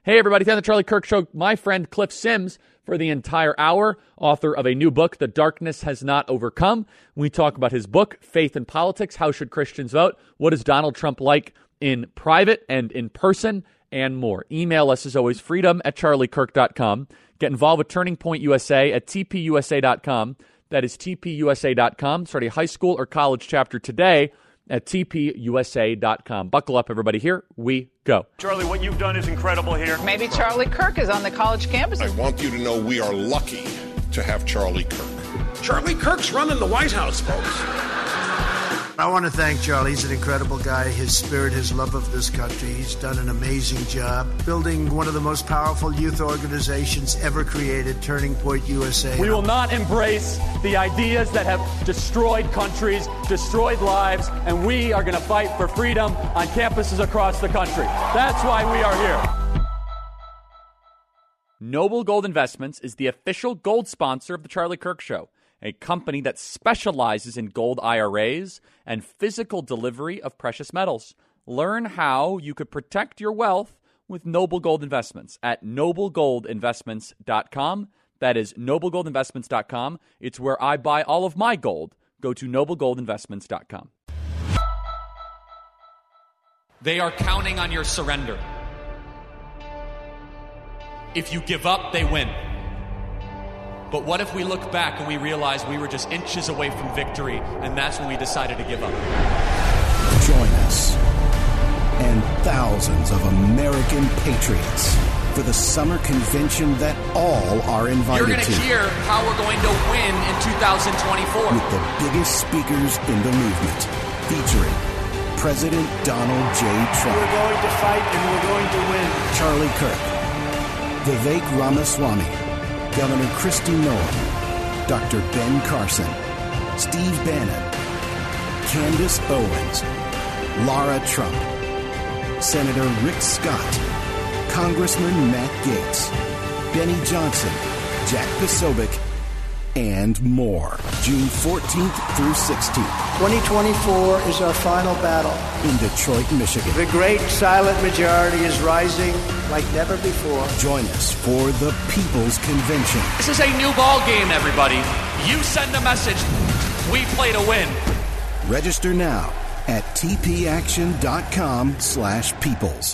Hey, everybody, on the Charlie Kirk Show, my friend Cliff Sims for the entire hour, author of a new book, The Darkness Has Not Overcome. We talk about his book, Faith and Politics, How Should Christians Vote? What is Donald Trump like in private and in person, and more. Email us, as always, freedom@charliekirk.com. Get involved with Turning Point USA at tpusa.com. That is tpusa.com. Start a high school or college chapter today at tpusa.com. Buckle up, everybody. Here we go. Charlie, what you've done is incredible here. Maybe Charlie Kirk is on the college campus. I want you to know we are lucky to have Charlie Kirk. Charlie Kirk's running the White House, folks. I want to thank Charlie. He's an incredible guy. His spirit, his love of this country. He's done an amazing job building one of the most powerful youth organizations ever created, Turning Point USA. We will not embrace the ideas that have destroyed countries, destroyed lives, and we are going to fight for freedom on campuses across the country. That's why we are here. Noble Gold Investments is the official gold sponsor of The Charlie Kirk Show, a company that specializes in gold IRAs and physical delivery of precious metals. Learn how you could protect your wealth with Noble Gold Investments at noblegoldinvestments.com. That is noblegoldinvestments.com. It's where I buy all of my gold. Go to noblegoldinvestments.com. They are counting on your surrender. If you give up, they win. But what if we look back and we realize we were just inches away from victory, and that's when we decided to give up? Join us and thousands of American patriots for the summer convention that all are invited to. You're going to hear how we're going to win in 2024. With the biggest speakers in the movement, featuring President Donald J. Trump. We're going to fight and we're going to win. Charlie Kirk, Vivek Ramaswamy, Governor Kristi Noem, Dr. Ben Carson, Steve Bannon, Candace Owens, Lara Trump, Senator Rick Scott, Congressman Matt Gaetz, Benny Johnson, Jack Posobiec, and more. June 14th through 16th. 2024 is our final battle. In Detroit, Michigan. The great silent majority is rising like never before. Join us for the People's Convention. This is a new ball game, everybody. You send a message. We play to win. Register now at tpaction.com/peoples.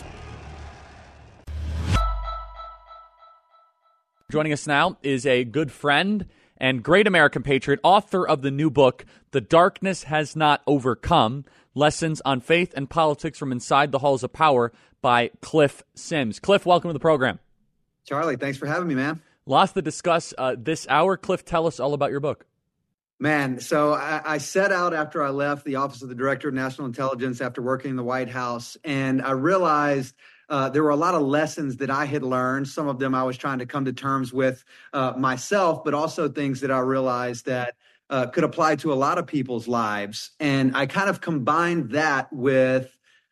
Joining us now is a good friend and great American patriot, author of the new book, The Darkness Has Not Overcome, Lessons on Faith and Politics from Inside the Halls of Power by Cliff Sims. Cliff, welcome to the program. Charlie, thanks for having me, man. Lots to discuss this hour. Cliff, tell us all about your book. Man, so I set out after I left the Office of the Director of National Intelligence after working in the White House, and I realized there were a lot of lessons that I had learned. Some of them I was trying to come to terms with myself, but also things that I realized that could apply to a lot of people's lives. And I kind of combined that with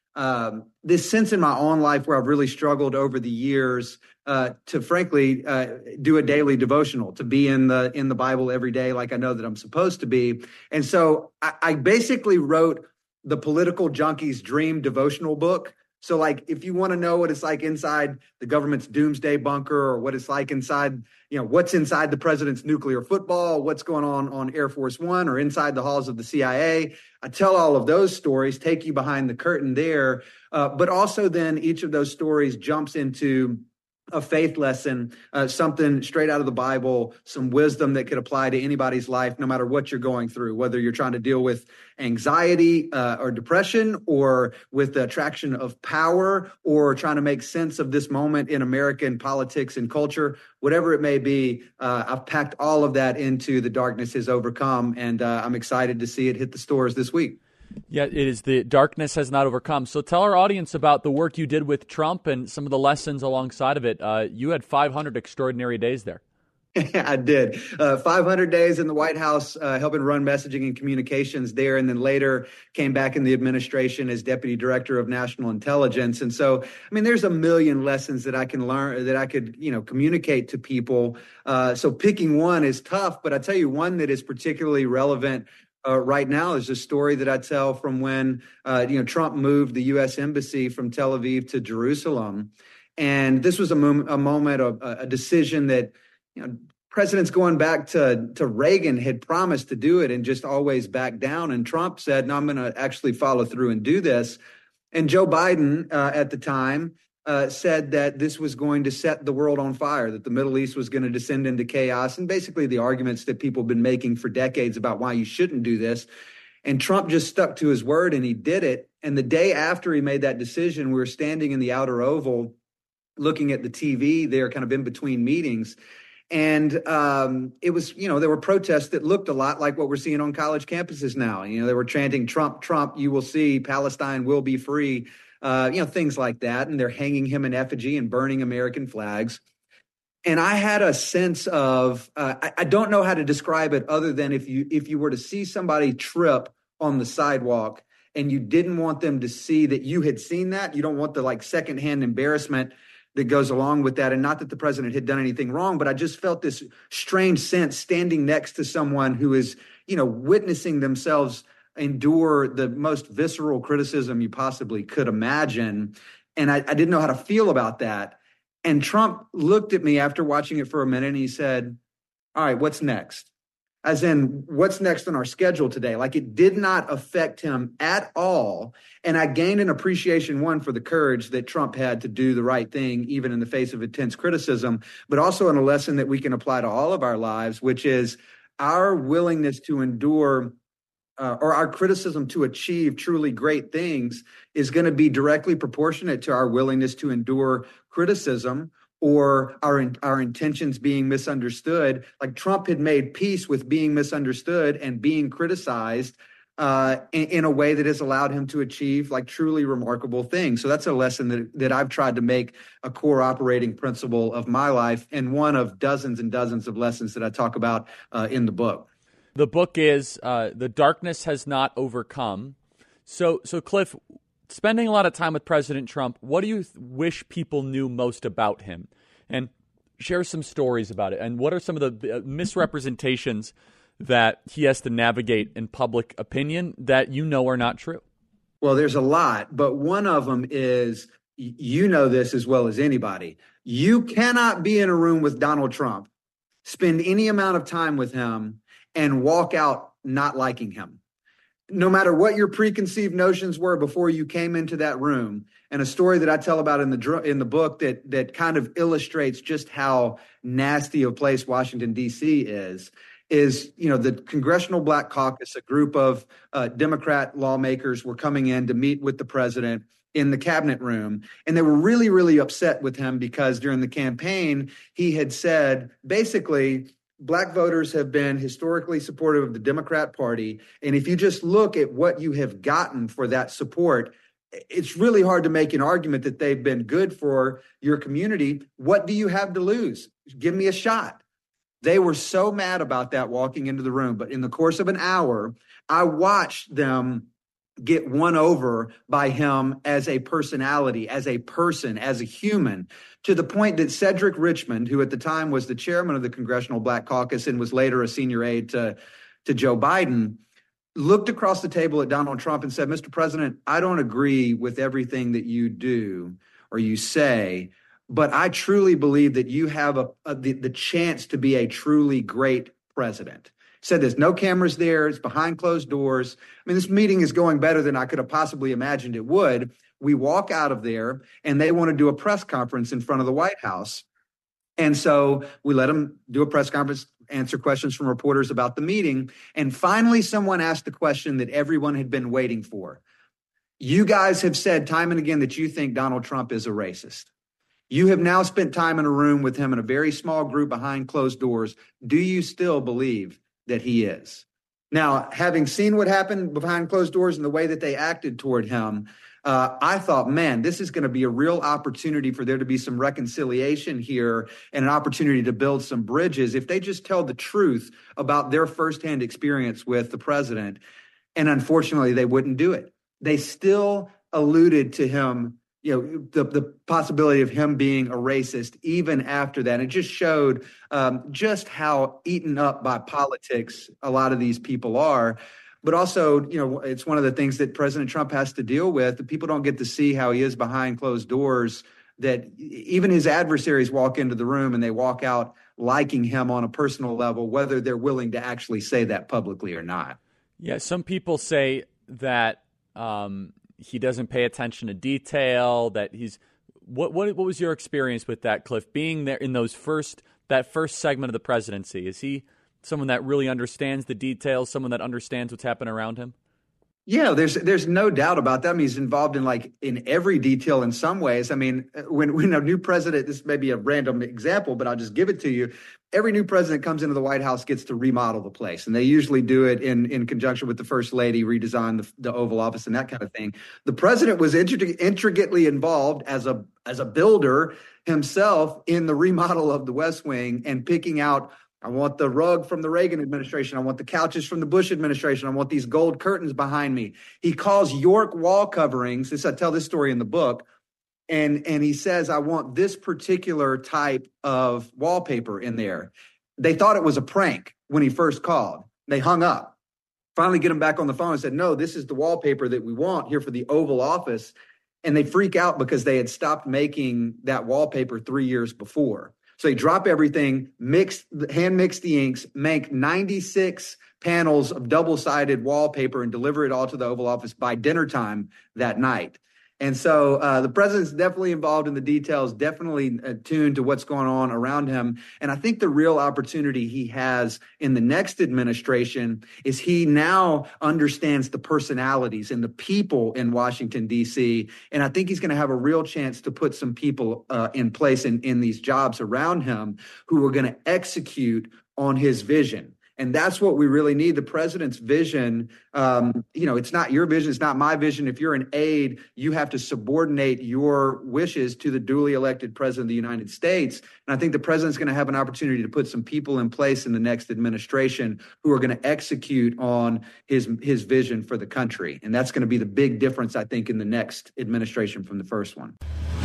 this sense in my own life where I've really struggled over the years to frankly do a daily devotional, to be in the Bible every day like I know that I'm supposed to be. And so I basically wrote the Political Junkie's Dream devotional book. So like, if you want to know what it's like inside the government's doomsday bunker, or what it's like inside, what's inside the president's nuclear football, what's going on Air Force One or inside the halls of the CIA, I tell all of those stories, take you behind the curtain there. But also then each of those stories jumps into a faith lesson, something straight out of the Bible, some wisdom that could apply to anybody's life, no matter what you're going through, whether you're trying to deal with anxiety or depression, or with the attraction of power, or trying to make sense of this moment in American politics and culture, whatever it may be. I've packed all of that into The Darkness Has Overcome, and I'm excited to see it hit the stores this week. Yeah, it is The Darkness Has Not Overcome. So tell our audience about the work you did with Trump and some of the lessons alongside of it. You had 500 extraordinary days there. I did. 500 days in the White House, helping run messaging and communications there, and then later came back in the administration as Deputy Director of National Intelligence. And so, I mean, there's a million lessons that I can learn, that I could, communicate to people. So picking one is tough, but I tell you one that is particularly relevant right now is a story that I tell from when, Trump moved the U.S. Embassy from Tel Aviv to Jerusalem. And this was a moment of a decision that, presidents going back to Reagan had promised to do it and just always backed down. And Trump said, no, I'm going to actually follow through and do this. And Joe Biden at the time said that this was going to set the world on fire, that the Middle East was going to descend into chaos, and basically the arguments that people have been making for decades about why you shouldn't do this. And Trump just stuck to his word and he did it. And the day after he made that decision, we were standing in the outer Oval looking at the TV there, kind of in between meetings. And it was, there were protests that looked a lot like what we're seeing on college campuses now. They were chanting, Trump, Trump, you will see, Palestine will be free, things like that. And they're hanging him in effigy and burning American flags. And I had a sense of, I don't know how to describe it other than if you were to see somebody trip on the sidewalk and you didn't want them to see that you had seen that, you don't want the secondhand embarrassment that goes along with that. And not that the president had done anything wrong, but I just felt this strange sense standing next to someone who is, witnessing themselves endure the most visceral criticism you possibly could imagine. And I didn't know how to feel about that. And Trump looked at me after watching it for a minute and he said, all right, what's next? As in, what's next on our schedule today? It did not affect him at all. And I gained an appreciation, one, for the courage that Trump had to do the right thing, even in the face of intense criticism, but also in a lesson that we can apply to all of our lives, which is our willingness to endure or our criticism to achieve truly great things is going to be directly proportionate to our willingness to endure criticism or our intentions being misunderstood. Trump had made peace with being misunderstood and being criticized in a way that has allowed him to achieve truly remarkable things. So that's a lesson that I've tried to make a core operating principle of my life, and one of dozens and dozens of lessons that I talk about in the book. The book is The Darkness Has Not Overcome. So Cliff, spending a lot of time with President Trump, what do you wish people knew most about him? And share some stories about it. And what are some of the misrepresentations that he has to navigate in public opinion that are not true? Well, there's a lot, but one of them is, this as well as anybody. You cannot be in a room with Donald Trump, spend any amount of time with him, and walk out not liking him. No matter what your preconceived notions were before you came into that room. And a story that I tell about in the book that kind of illustrates just how nasty a place Washington, D.C. is the Congressional Black Caucus, a group of Democrat lawmakers were coming in to meet with the president in the cabinet room. And they were really, really upset with him because during the campaign, he had said, basically, Black voters have been historically supportive of the Democrat Party. And if you just look at what you have gotten for that support, it's really hard to make an argument that they've been good for your community. What do you have to lose? Give me a shot. They were so mad about that walking into the room. But in the course of an hour, I watched them get won over by him as a personality, as a person, as a human, to the point that Cedric Richmond, who at the time was the chairman of the Congressional Black Caucus and was later a senior aide to Joe Biden, looked across the table at Donald Trump and said, Mr. President, I don't agree with everything that you do or you say, but I truly believe that you have the chance to be a truly great president. Said there's no cameras there. It's behind closed doors. I mean, this meeting is going better than I could have possibly imagined it would. We walk out of there and they want to do a press conference in front of the White House. And so we let them do a press conference, answer questions from reporters about the meeting. And finally, someone asked the question that everyone had been waiting for. You guys have said time and again that you think Donald Trump is a racist. You have now spent time in a room with him in a very small group behind closed doors. Do you still believe that he is? Now, having seen what happened behind closed doors and the way that they acted toward him, I thought, man, this is going to be a real opportunity for there to be some reconciliation here and an opportunity to build some bridges if they just tell the truth about their firsthand experience with the president. And unfortunately, they wouldn't do it. They still alluded to him, the possibility of him being a racist even after that. It just showed just how eaten up by politics a lot of these people are. But also, it's one of the things that President Trump has to deal with. The people don't get to see how he is behind closed doors that even his adversaries walk into the room and they walk out liking him on a personal level, whether they're willing to actually say that publicly or not. Yeah, some people say that he doesn't pay attention to detail, that he's what was your experience with that, Cliff, being there in that first segment of the presidency? Is he someone that really understands the details, someone that understands what's happening around him? Yeah, there's no doubt about that. I mean, he's involved in every detail in some ways. I mean, when a new president, this may be a random example, but I'll just give it to you. Every new president comes into the White House, gets to remodel the place. And they usually do it in conjunction with the first lady, redesign the Oval Office and that kind of thing. The president was intricately involved as a builder himself in the remodel of the West Wing and picking out, I want the rug from the Reagan administration. I want the couches from the Bush administration. I want these gold curtains behind me. He calls York wall coverings. I tell this story in the book. And he says, I want this particular type of wallpaper in there. They thought it was a prank when he first called. They hung up. Finally get him back on the phone and said, no, this is the wallpaper that we want here for the Oval Office. And they freak out because they had stopped making that wallpaper 3 years before. So they drop everything, hand mix the inks, make 96 panels of double-sided wallpaper and deliver it all to the Oval Office by dinner time that night. And so the president's definitely involved in the details, definitely attuned to what's going on around him. And I think the real opportunity he has in the next administration is he now understands the personalities and the people in Washington, D.C. And I think he's going to have a real chance to put some people in place in these jobs around him who are going to execute on his vision. And that's what we really need. The president's vision, it's not your vision. It's not my vision. If you're an aide, you have to subordinate your wishes to the duly elected president of the United States. And I think the president's going to have an opportunity to put some people in place in the next administration who are going to execute on his vision for the country. And that's going to be the big difference, I think, in the next administration from the first one.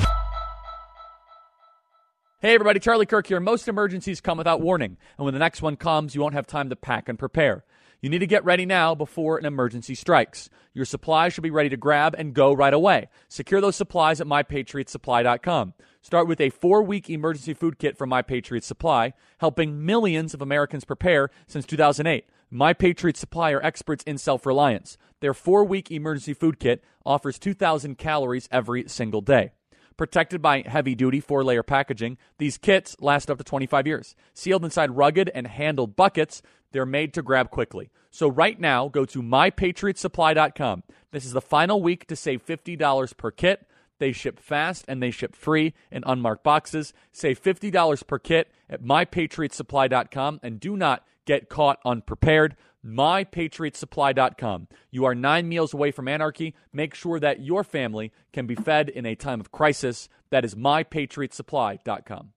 Hey everybody, Charlie Kirk here. Most emergencies come without warning, and when the next one comes, you won't have time to pack and prepare. You need to get ready now before an emergency strikes. Your supplies should be ready to grab and go right away. Secure those supplies at MyPatriotSupply.com. Start with a 4-week emergency food kit from My Patriot Supply, helping millions of Americans prepare since 2008. My Patriot Supply are experts in self-reliance. Their 4-week emergency food kit offers 2,000 calories every single day. Protected by heavy-duty 4-layer packaging, these kits last up to 25 years. Sealed inside rugged and handled buckets, they're made to grab quickly. So right now, go to MyPatriotSupply.com. This is the final week to save $50 per kit. They ship fast and they ship free in unmarked boxes. Save $50 per kit at MyPatriotSupply.com and do not get caught unprepared. MyPatriotSupply.com. You are 9 meals away from anarchy. Make sure that your family can be fed in a time of crisis. That is MyPatriotSupply.com.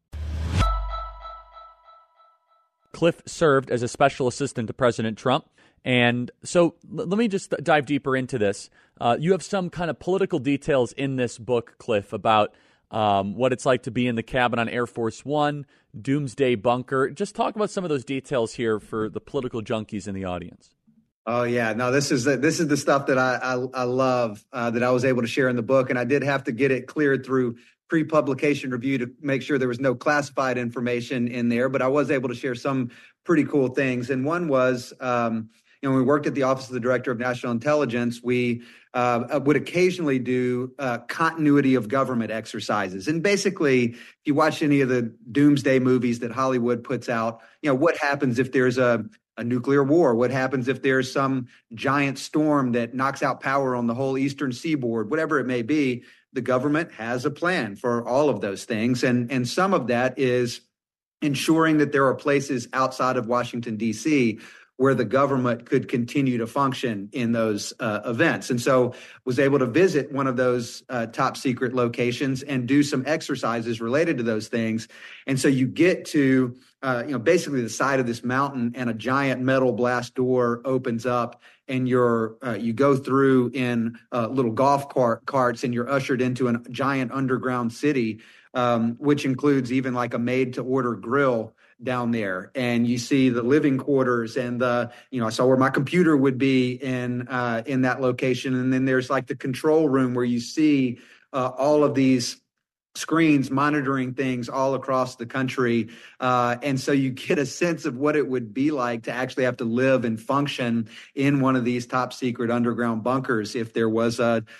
Cliff served as a special assistant to President Trump. And so let me just dive deeper into this. You have some kind of political details in this book, Cliff, about what it's like to be in the cabin on Air Force One, Doomsday Bunker. Just talk about some of those details here for the political junkies in the audience. Oh, yeah. No, this is the stuff that I love that I was able to share in the book. And I did have to get it cleared through pre-publication review to make sure there was no classified information in there. But I was able to share some pretty cool things. And one was, when we worked at the Office of the Director of National Intelligence, we would occasionally do continuity of government exercises. And basically, if you watch any of the doomsday movies that Hollywood puts out, what happens if there's a nuclear war? What happens if there's some giant storm that knocks out power on the whole eastern seaboard? Whatever it may be, the government has a plan for all of those things. And some of that is ensuring that there are places outside of Washington, D.C., where the government could continue to function in those events. And so was able to visit one of those top secret locations and do some exercises related to those things. And so you get to, basically the side of this mountain, and a giant metal blast door opens up, and you go through in little golf carts, and you're ushered into a giant underground city, which includes even like a made-to-order grill down there. And you see the living quarters and I saw where my computer would be in that location. And then there's like the control room where you see all of these screens monitoring things all across the country. And so you get a sense of what it would be like to actually have to live and function in one of these top secret underground bunkers if there was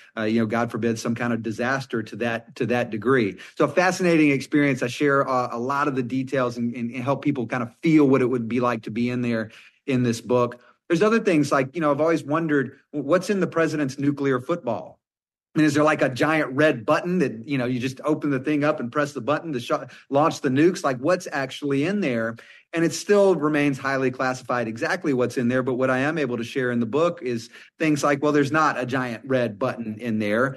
God forbid, some kind of disaster to that degree. So a fascinating experience. I share a lot of the details and help people kind of feel what it would be like to be in there in this book. There's other things like, I've always wondered what's in the president's nuclear football. I mean, is there like a giant red button that, you just open the thing up and press the button to launch the nukes? Like what's actually in there? And it still remains highly classified exactly what's in there. But what I am able to share in the book is things like, well, there's not a giant red button in there.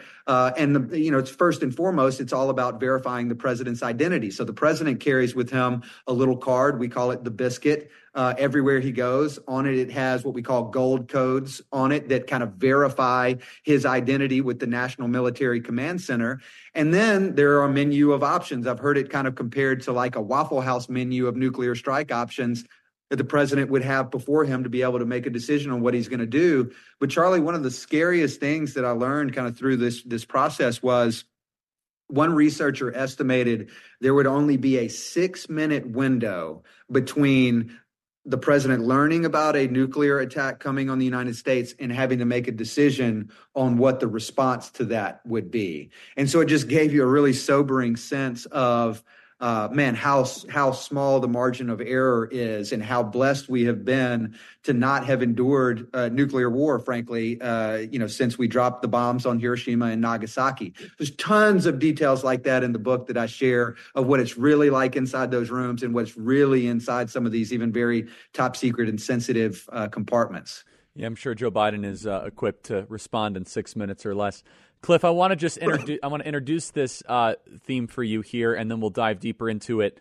It's first and foremost, it's all about verifying the president's identity. So the president carries with him a little card. We call it the biscuit. Everywhere he goes. On it, it has what we call gold codes on it that kind of verify his identity with the National Military Command Center. And then there are a menu of options. I've heard it kind of compared to like a Waffle House menu of nuclear strike options that the president would have before him to be able to make a decision on what he's going to do. But Charlie, one of the scariest things that I learned kind of through this process was one researcher estimated there would only be a 6-minute window between the president learning about a nuclear attack coming on the United States and having to make a decision on what the response to that would be. And so it just gave you a really sobering sense of, how small the margin of error is and how blessed we have been to not have endured nuclear war, frankly, since we dropped the bombs on Hiroshima and Nagasaki. There's tons of details like that in the book that I share of what it's really like inside those rooms and what's really inside some of these even very top secret and sensitive compartments. Yeah, I'm sure Joe Biden is equipped to respond in 6 minutes or less. Cliff, I want to just introduce this theme for you here, and then we'll dive deeper into it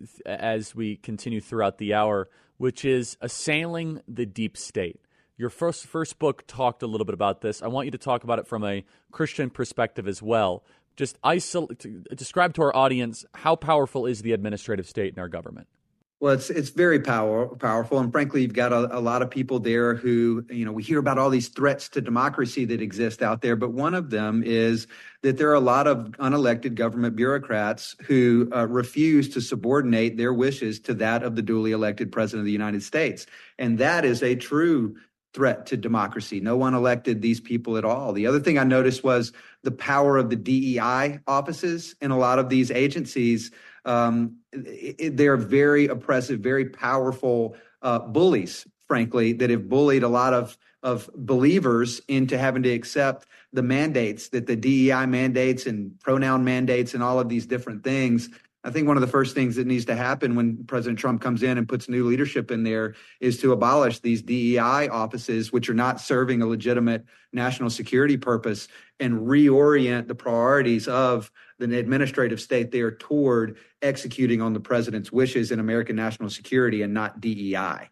as we continue throughout the hour, which is Assailing the Deep State. Your first book talked a little bit about this. I want you to talk about it from a Christian perspective as well. Just describe to our audience how powerful is the administrative state in our government. Well, it's very powerful. And frankly, you've got a lot of people there who, we hear about all these threats to democracy that exist out there. But one of them is that there are a lot of unelected government bureaucrats who refuse to subordinate their wishes to that of the duly elected president of the United States. And that is a true threat to democracy. No one elected these people at all. The other thing I noticed was the power of the DEI offices in a lot of these agencies. They're very oppressive, very powerful bullies, frankly, that have bullied a lot of believers into having to accept the mandates that the DEI mandates and pronoun mandates and all of these different things. I think one of the first things that needs to happen when President Trump comes in and puts new leadership in there is to abolish these DEI offices, which are not serving a legitimate national security purpose, and reorient the priorities of the administrative state there toward executing on the president's wishes in American national security and not DEI.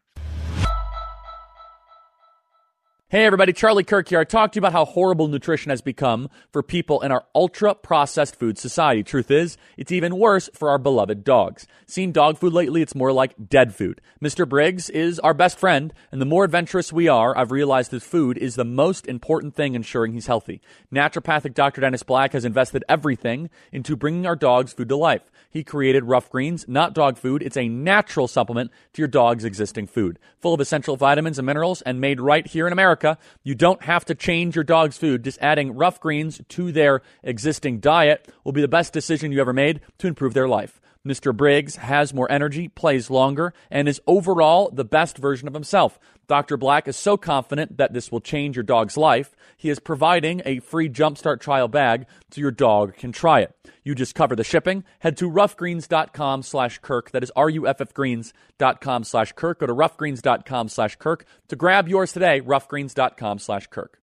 Hey everybody, Charlie Kirk here. I talked to you about how horrible nutrition has become for people in our ultra-processed food society. Truth is, it's even worse for our beloved dogs. Seen dog food lately, it's more like dead food. Mr. Briggs is our best friend, and the more adventurous we are, I've realized that food is the most important thing ensuring he's healthy. Naturopathic Dr. Dennis Black has invested everything into bringing our dogs food to life. He created Rough Greens, not dog food. It's a natural supplement to your dog's existing food. Full of essential vitamins and minerals and made right here in America. You don't have to change your dog's food. Just adding Rough Greens to their existing diet will be the best decision you ever made to improve their life. Mr. Briggs has more energy, plays longer, and is overall the best version of himself. Dr. Black is so confident that this will change your dog's life, he is providing a free Jumpstart trial bag so your dog can try it. You just cover the shipping. Head to roughgreens.com/Kirk. That is ruffgreens.com/Kirk. Go to roughgreens.com/Kirk to grab yours today, roughgreens.com/Kirk.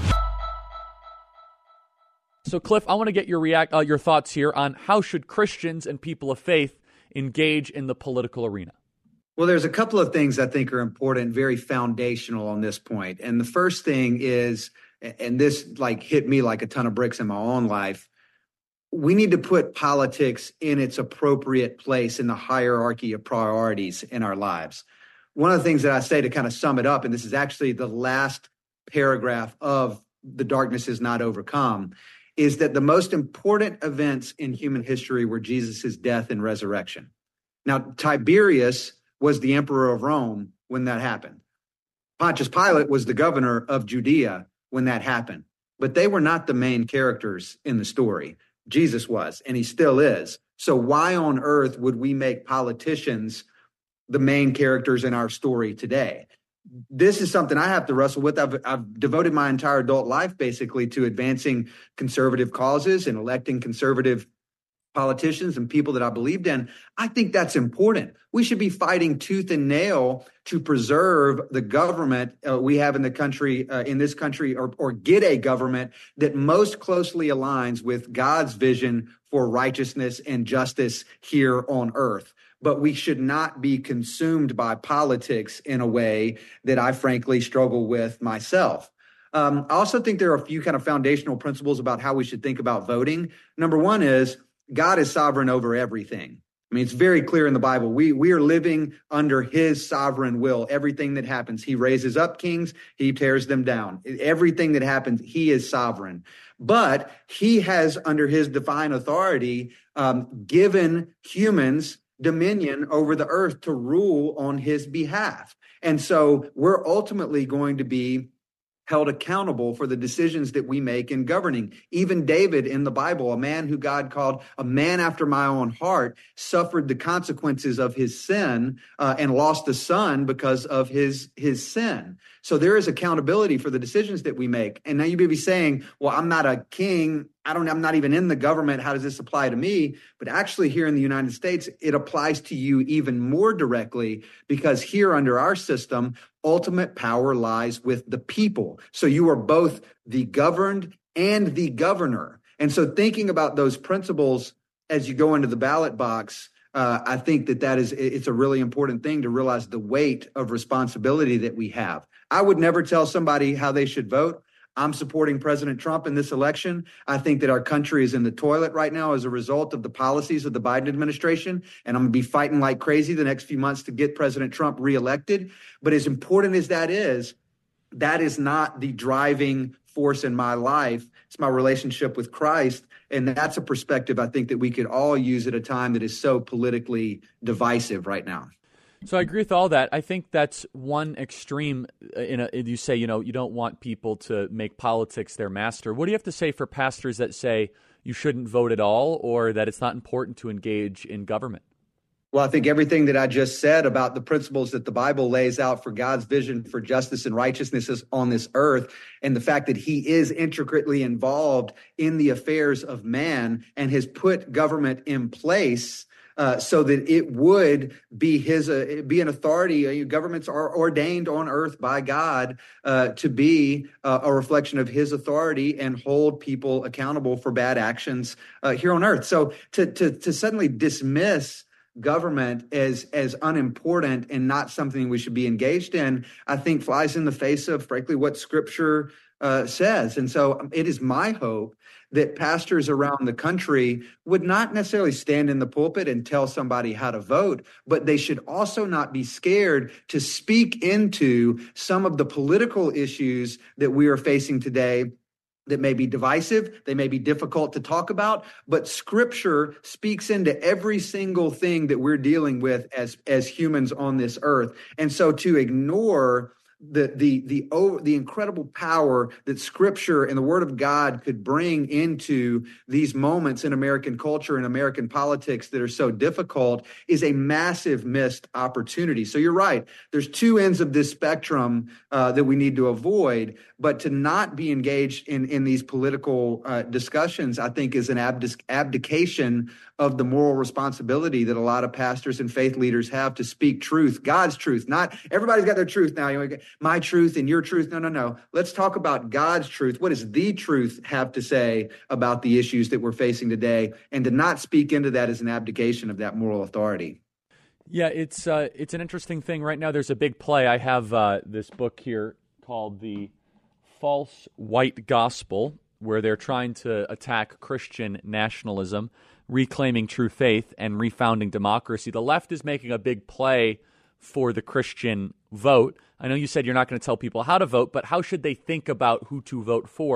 So, Cliff, I want to get your thoughts here on how should Christians and people of faith engage in the political arena? Well, there's a couple of things I think are important, very foundational on this point. And the first thing is, and this hit me like a ton of bricks in my own life, we need to put politics in its appropriate place in the hierarchy of priorities in our lives. One of the things that I say to kind of sum it up, and this is actually the last paragraph of The Darkness Is Not Overcome, is that the most important events in human history were Jesus' death and resurrection. Now, Tiberius was the emperor of Rome when that happened. Pontius Pilate was the governor of Judea when that happened. But they were not the main characters in the story. Jesus was, and he still is. So why on earth would we make politicians the main characters in our story today? This is something I have to wrestle with. I've devoted my entire adult life basically to advancing conservative causes and electing conservative politicians and people that I believed in. I think that's important. We should be fighting tooth and nail to preserve the government we have in the country, or get a government that most closely aligns with God's vision for righteousness and justice here on earth. But we should not be consumed by politics in a way that I frankly struggle with myself. I also think there are a few kind of foundational principles about how we should think about voting. Number one is God is sovereign over everything. I mean, it's very clear in the Bible. We are living under his sovereign will. Everything that happens, he raises up kings, he tears them down. Everything that happens, he is sovereign. But he has, under his divine authority, given humans dominion over the earth to rule on his behalf. And so we're ultimately going to be held accountable for the decisions that we make in governing. Even David in the Bible, a man who God called a man after my own heart, suffered the consequences of his sin and lost a son because of his sin. So there is accountability for the decisions that we make. And now you may be saying, well, I'm not a king. I'm not even in the government. How does this apply to me? But actually here in the United States, it applies to you even more directly, because here under our system, ultimate power lies with the people. So you are both the governed and the governor. And so thinking about those principles as you go into the ballot box, I think it's a really important thing to realize the weight of responsibility that we have. I would never tell somebody how they should vote. I'm supporting President Trump in this election. I think that our country is in the toilet right now as a result of the policies of the Biden administration. And I'm going to be fighting like crazy the next few months to get President Trump reelected. But as important as that is not the driving force in my life. It's my relationship with Christ. And that's a perspective I think that we could all use at a time that is so politically divisive right now. So I agree with all that. I think that's one extreme. You say, you don't want people to make politics their master. What do you have to say for pastors that say you shouldn't vote at all, or that it's not important to engage in government? Well, I think everything that I just said about the principles that the Bible lays out for God's vision for justice and righteousness on this earth, and the fact that he is intricately involved in the affairs of man and has put government in place so that it would be be an authority. Governments are ordained on earth by God to be a reflection of his authority and hold people accountable for bad actions here on earth. So to suddenly dismiss government as unimportant and not something we should be engaged in, I think flies in the face of, frankly, what Scripture says. And so it is my hope that pastors around the country would not necessarily stand in the pulpit and tell somebody how to vote, but they should also not be scared to speak into some of the political issues that we are facing today that may be divisive, they may be difficult to talk about, but Scripture speaks into every single thing that we're dealing with as humans on this earth. And so to ignore the incredible power that Scripture and the Word of God could bring into these moments in American culture and American politics that are so difficult is a massive missed opportunity. So you're right. There's two ends of this spectrum that we need to avoid, but to not be engaged in these political discussions, I think, is an abdication of the moral responsibility that a lot of pastors and faith leaders have to speak truth, God's truth. Not everybody's got their truth now. My truth and your truth. No. Let's talk about God's truth. What does the truth have to say about the issues that we're facing today? And to not speak into that is an abdication of that moral authority. Yeah, it's an interesting thing right now. There's a big play. I have this book here called The False White Gospel, where they're trying to attack Christian nationalism, reclaiming true faith, and refounding democracy. The left is making a big play for the Christian vote. I know you said you're not going to tell people how to vote, but how should they think about who to vote for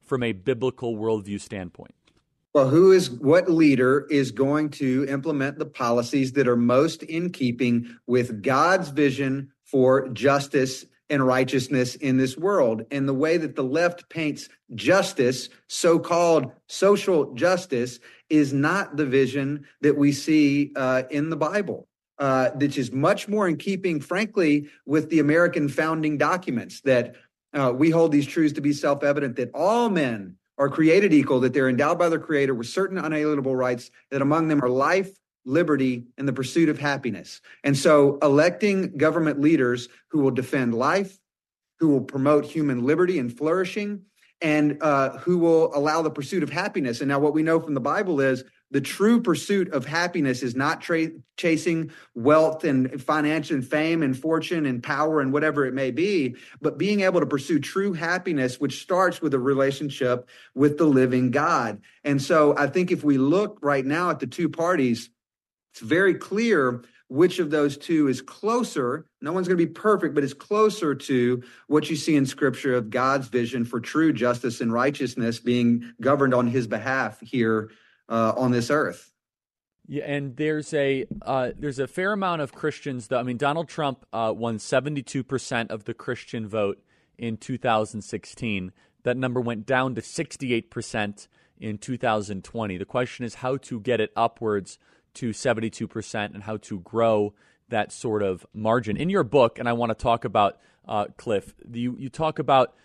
from a biblical worldview standpoint? Well, what leader is going to implement the policies that are most in keeping with God's vision for justice and righteousness in this world? And the way that the left paints justice, so-called social justice, is not the vision that we see in the Bible, which is much more in keeping, frankly, with the American founding documents, that we hold these truths to be self-evident, that all men are created equal, that they're endowed by their Creator with certain unalienable rights, that among them are life, liberty, and the pursuit of happiness. And so electing government leaders who will defend life, who will promote human liberty and flourishing, and who will allow the pursuit of happiness. And now what we know from the Bible is the true pursuit of happiness is not chasing wealth and financial and fame and fortune and power and whatever it may be, but being able to pursue true happiness, which starts with a relationship with the living God. And so I think if we look right now at the two parties, it's very clear which of those two is closer. No one's going to be perfect, but is closer to what you see in Scripture of God's vision for true justice and righteousness being governed on his behalf here on this earth. Yeah, and there's a fair amount of Christians. Donald Trump won 72% of the Christian vote in 2016. That number went down to 68% in 2020. The question is how to get it upwards to 72% and how to grow that sort of margin. In your book, and I want to talk about, Cliff, you talk about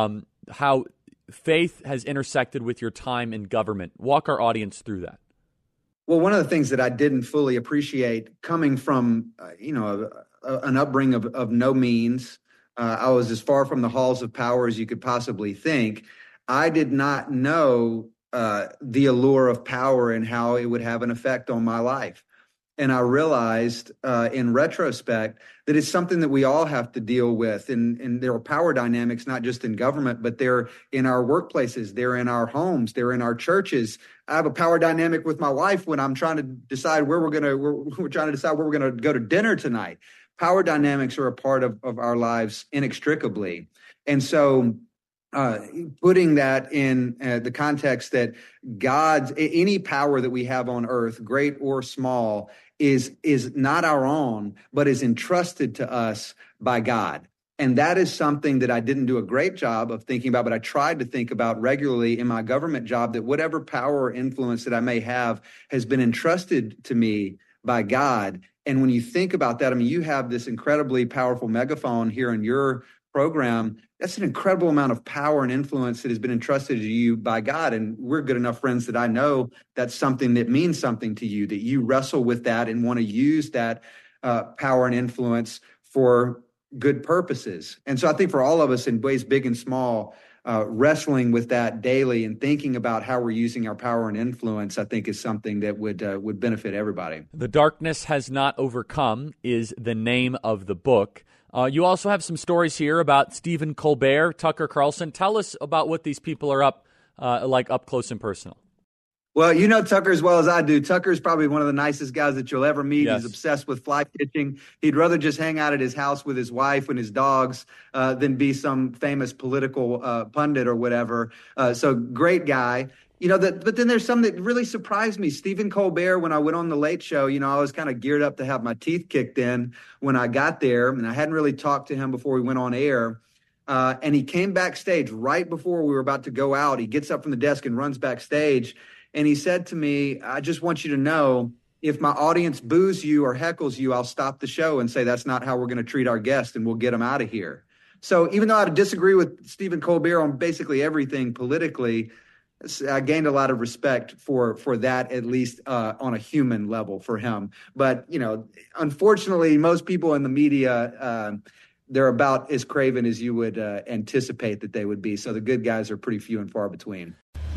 how faith has intersected with your time in government. Walk our audience through that. Well, one of the things that I didn't fully appreciate coming from, an upbringing of no means, I was as far from the halls of power as you could possibly think. I did not know the allure of power and how it would have an effect on my life. And I realized in retrospect that it's something that we all have to deal with. And there are power dynamics, not just in government, but they're in our workplaces, they're in our homes, they're in our churches. I have a power dynamic with my wife when I'm trying to decide where we're going to go to dinner tonight. Power dynamics are a part of our lives inextricably. And so putting that in the context that any power that we have on earth, great or small, is not our own, but is entrusted to us by God. And that is something that I didn't do a great job of thinking about, but I tried to think about regularly in my government job, that whatever power or influence that I may have has been entrusted to me by God. And when you think about that, you have this incredibly powerful megaphone here in your program. That's an incredible amount of power and influence that has been entrusted to you by God. And we're good enough friends that I know that's something that means something to you, that you wrestle with that and want to use that power and influence for good purposes. And so I think for all of us in ways big and small, wrestling with that daily and thinking about how we're using our power and influence, I think is something that would benefit everybody. The Darkness Has Not Overcome is the name of the book. You also have some stories here about Stephen Colbert, Tucker Carlson. Tell us about what these people are up close and personal. Well, you know Tucker as well as I do. Tucker's probably one of the nicest guys that you'll ever meet. Yes. He's obsessed with fly pitching. He'd rather just hang out at his house with his wife and his dogs than be some famous political pundit or whatever. So great guy. But then there's some that really surprised me. Stephen Colbert, when I went on the Late Show, I was kind of geared up to have my teeth kicked in when I got there, and I hadn't really talked to him before we went on air. And he came backstage right before we were about to go out. He gets up from the desk and runs backstage, and he said to me, "I just want you to know, if my audience boos you or heckles you, I'll stop the show and say that's not how we're going to treat our guest, and we'll get them out of here." So even though I disagree with Stephen Colbert on basically everything politically, I gained a lot of respect for that, at least on a human level for him. But, unfortunately, most people in the media, they're about as craven as you would anticipate that they would be. So the good guys are pretty few and far between.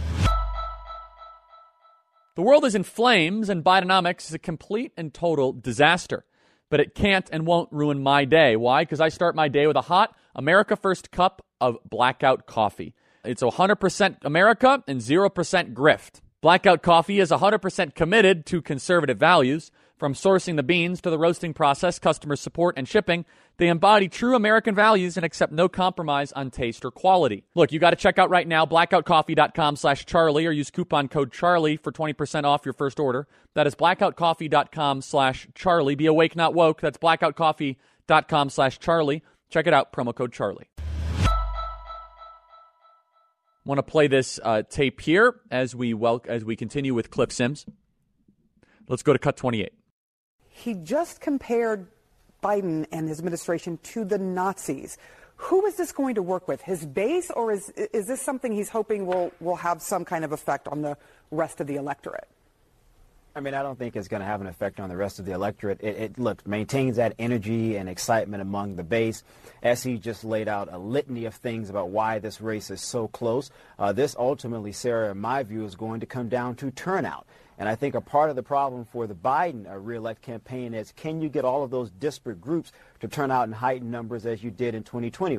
The world is in flames, and Bidenomics is a complete and total disaster. But it can't and won't ruin my day. Why? Because I start my day with a hot America First cup of Blackout coffee. It's 100% America and 0% grift. Blackout Coffee is 100% committed to conservative values. From sourcing the beans to the roasting process, customer support, and shipping, they embody true American values and accept no compromise on taste or quality. Look, you got to check out right now, blackoutcoffee.com/Charlie, or use coupon code Charlie for 20% off your first order. That is blackoutcoffee.com/Charlie. Be awake, not woke. That's blackoutcoffee.com/Charlie. Check it out, promo code Charlie. Want to play this tape here as we continue with Cliff Sims. Let's go to cut 28. He just compared Biden and his administration to the Nazis. Who is this going to work with? His base, or is this something he's hoping will have some kind of effect on the rest of the electorate? I mean, I don't think it's going to have an effect on the rest of the electorate. It maintains that energy and excitement among the base. As he just laid out a litany of things about why this race is so close, this ultimately, Sarah, in my view, is going to come down to turnout. And I think a part of the problem for the Biden re-elect campaign is, can you get all of those disparate groups to turn out in heightened numbers as you did in 2020?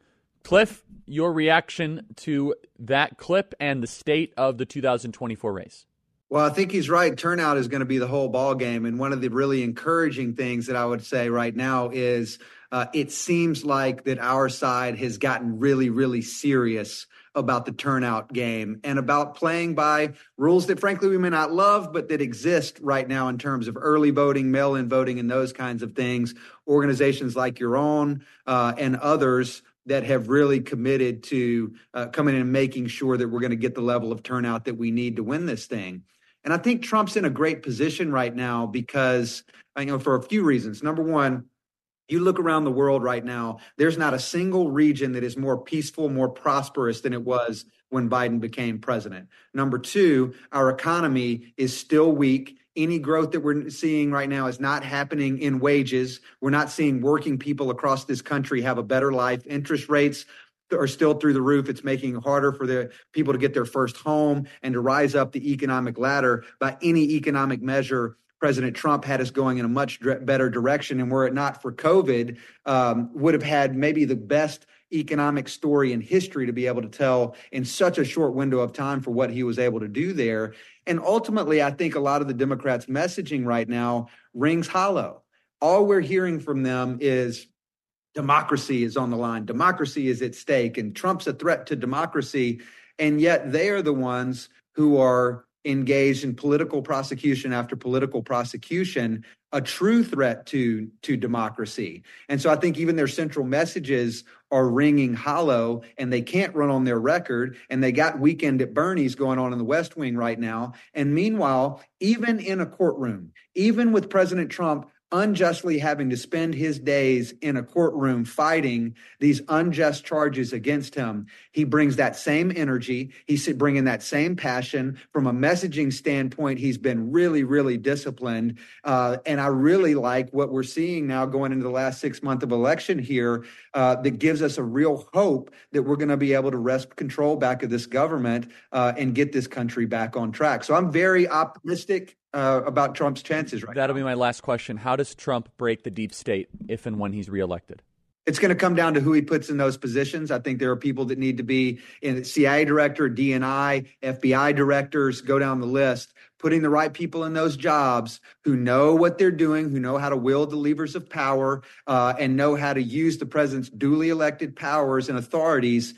Cliff, your reaction to that clip and the state of the 2024 race? Well, I think he's right. Turnout is going to be the whole ball game. And one of the really encouraging things that I would say right now is it seems like that our side has gotten really, really serious about the turnout game and about playing by rules that, frankly, we may not love, but that exist right now in terms of early voting, mail-in voting, and those kinds of things. Organizations like your own and others that have really committed to coming in and making sure that we're going to get the level of turnout that we need to win this thing. And I think Trump's in a great position right now because, for a few reasons. Number one, you look around the world right now, there's not a single region that is more peaceful, more prosperous than it was when Biden became president. Number two, our economy is still weak. Any growth that we're seeing right now is not happening in wages. We're not seeing working people across this country have a better life. Interest rates are still through the roof. It's making it harder for the people to get their first home and to rise up the economic ladder. By any economic measure, President Trump had us going in a much better direction. And were it not for COVID, would have had maybe the best economic story in history to be able to tell in such a short window of time for what he was able to do there. And ultimately, I think a lot of the Democrats' messaging right now rings hollow. All we're hearing from them is democracy is on the line. Democracy is at stake, and Trump's a threat to democracy. And yet they are the ones who are engaged in political prosecution after political prosecution, a true threat to democracy. And so I think even their central messages are ringing hollow, and they can't run on their record. And they got Weekend at Bernie's going on in the West Wing right now. And meanwhile, even in a courtroom, even with President Trump unjustly having to spend his days in a courtroom fighting these unjust charges against him, he brings that same energy. He's bringing that same passion. From a messaging standpoint, he's been really, really disciplined. And I really like what we're seeing now going into the last 6 months of election here that gives us a real hope that we're going to be able to wrest control back of this government and get this country back on track. So I'm very optimistic about Trump's chances right now. That'll be my last question. How does Trump break the deep state if and when he's reelected? It's going to come down to who he puts in those positions. I think there are people that need to be in the CIA director, DNI, FBI directors, go down the list, putting the right people in those jobs who know what they're doing, who know how to wield the levers of power and know how to use the president's duly elected powers and authorities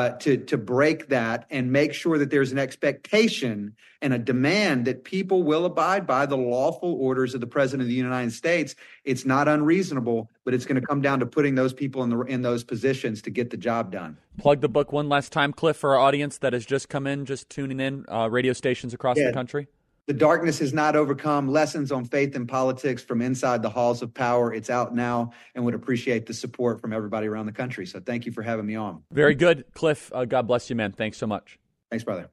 to break that and make sure that there's an expectation and a demand that people will abide by the lawful orders of the president of the United States. It's not unreasonable, but it's going to come down to putting those people in those positions to get the job done. Plug the book one last time, Cliff, for our audience that has just come in, just tuning in, radio stations across the country. The Darkness Has Not Overcome, Lessons on Faith and Politics from Inside the Halls of Power. It's out now, and would appreciate the support from everybody around the country. So thank you for having me on. Very good. Cliff, God bless you, man. Thanks so much. Thanks, brother.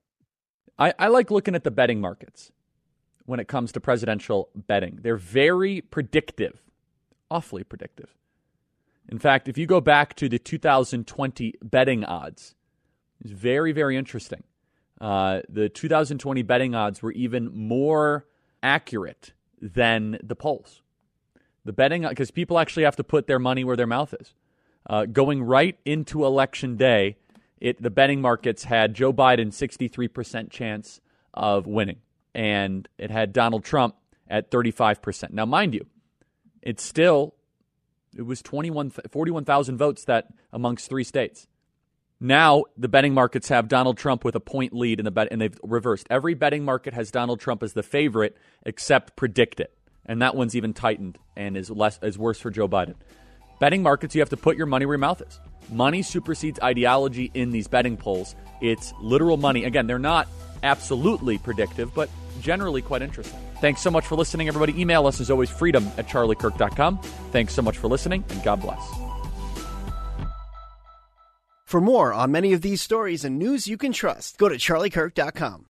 I like looking at the betting markets when it comes to presidential betting. They're very predictive, awfully predictive. In fact, if you go back to the 2020 betting odds, it's very, very interesting. The 2020 betting odds were even more accurate than the polls. The betting, because people actually have to put their money where their mouth is. Going right into Election Day, the betting markets had Joe Biden 63% chance of winning, and it had Donald Trump at 35%. Now, mind you, it was 41,000 votes that amongst 3 states. Now the betting markets have Donald Trump with a point lead in the bet, and they've reversed. Every betting market has Donald Trump as the favorite, except Predict It, and that one's even tightened and is worse for Joe Biden. Betting markets, you have to put your money where your mouth is. Money supersedes ideology in these betting polls. It's literal money. Again, they're not absolutely predictive, but generally quite interesting. Thanks so much for listening, everybody. Email us, as always, freedom@charliekirk.com. Thanks so much for listening, and God bless. For more on many of these stories and news you can trust, go to charliekirk.com.